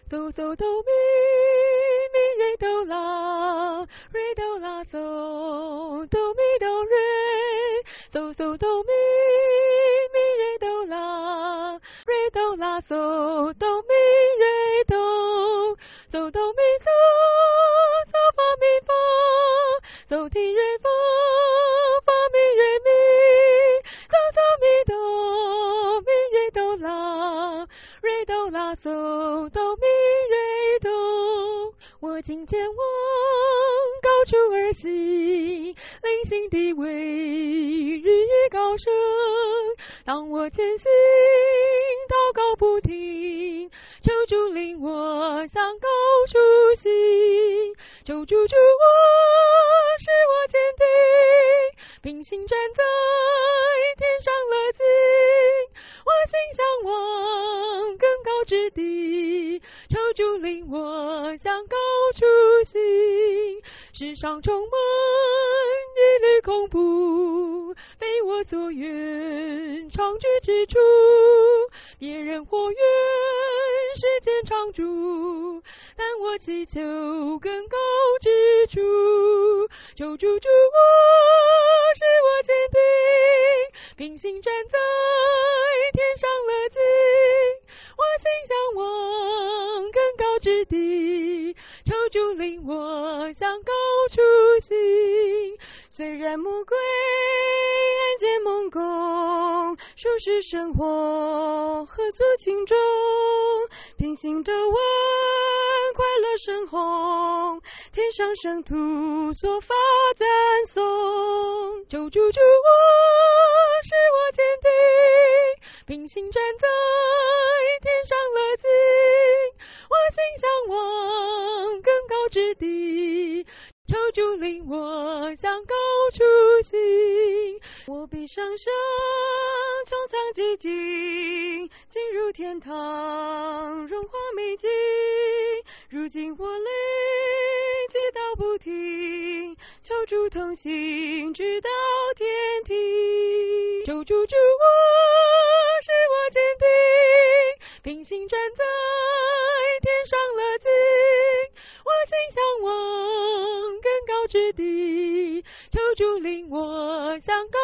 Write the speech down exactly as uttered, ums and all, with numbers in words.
哆嗦哆咪咪瑞哆啦，瑞哆啦嗦，哆咪哆瑞，嗦嗦哆咪咪瑞哆啦，瑞哆啦嗦，哆咪瑞哆，嗦哆咪嗦，嗦发咪发，嗦提瑞发，发咪瑞咪，嗦嗦咪哆，咪瑞哆啦，瑞哆啦嗦，哆咪瑞哆。我今前往高处而行，灵性地位日益高升。当我前行，祷告不停，求主领我向高处行。求主助我，使我坚定，并行站在天上乐境。我心向往更高之地，求主领我向高处行。世上充满疑虑恐怖，非我所愿长居之处。别人或愿世间常住，但我祈求更高之处。求主助我，使我坚定，并行站在天上乐境。我心向往更高之地，求主领我向高处行。虽然魔鬼暗箭猛攻，舒适生活何足轻重，平行的วัน快乐生红，天上圣徒所发赞颂。求主助我，使我坚定，并行站在天上乐境。我心向往更高之地，求主领我向高处行。我必上升，穹苍寂静，进入天堂，荣华美景。如今我累祈祷不停，求主同行，直到天庭。求主助我，使我坚定，并行站在天上乐境。我心向往更高之地，求主领我向高